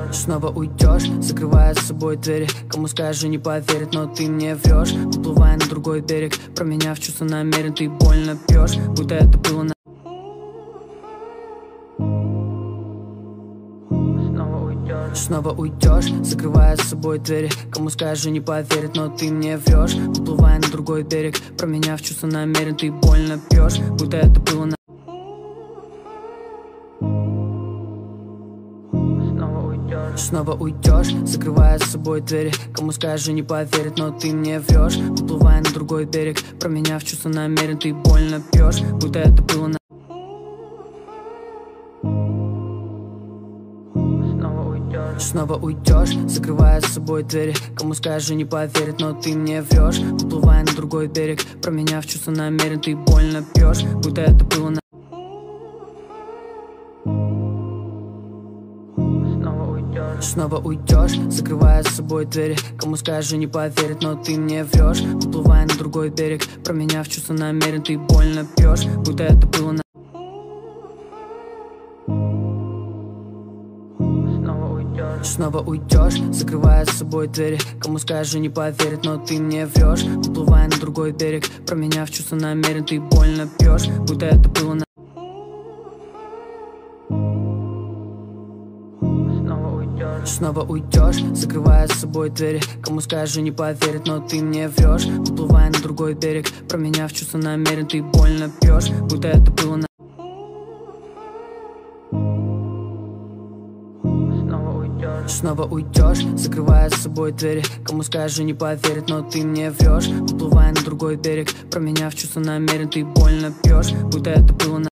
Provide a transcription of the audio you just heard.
Снова уйдешь, закрывая с собой двери. Кому скажу, не поверит, но ты мне врешь. Уплывая на другой берег, променяв чувства намерен. Ты больно пьешь, будто это было на... Снова уйдешь, закрывая с собой двери. Кому скажу, не поверит, но ты мне врешь. Уплывая на другой берег, променяв чувства намерен. Ты больно пьешь, будто это было на... Снова уйдешь, закрывая с собой двери. Кому скажу, не поверит, но ты мне врешь. Уплывая на другой берег, променяв чувства намерен. Ты больно пьешь, будто это было на... Снова уйдешь, закрывая с собой двери. Кому скажу, не поверит, но ты мне врешь. Уплывая на другой берег, променяв чувства намерен. Ты больно пьешь, будто это было на... Снова уйдешь, закрывая с собой двери. Кому скажу, не поверит, но ты мне врешь. Уплывая на другой берег, променяв чувства намерен. Ты больно пьешь, будто это было на... Снова уйдешь, закрывая с собой двери. Кому скажу, не поверит, но ты мне врешь. Уплывая на другой берег, променяв чувства намерен. Ты больно пьешь, будто это было на... Снова уйдешь, закрывая с собой двери. Кому скажу, не поверит, но ты мне врешь. Уплывая на другой берег, променяв чувства намерен. Ты больно пьешь, будто это было на... Снова уйдешь, закрывая с собой двери. Кому скажу, не поверит, но ты мне врешь. Уплывая на другой берег, променяв чувства намерен. Ты больно пьешь, будто это было на...